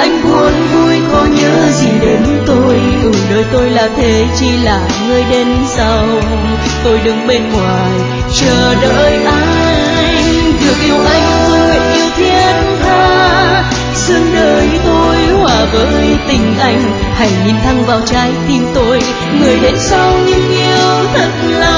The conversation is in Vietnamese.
anh buồn vui có nhớ gì đến tôi. Đời tôi là thế chỉ là người đến sau, tôi đứng bên ngoài chờ đợi anh. Được yêu anh tôi nguyện yêu thiên tha, xương đời tôi hòa với tình anh. Hãy nhìn thẳng vào trái tim tôi, người đến sau nhưng yêu thật là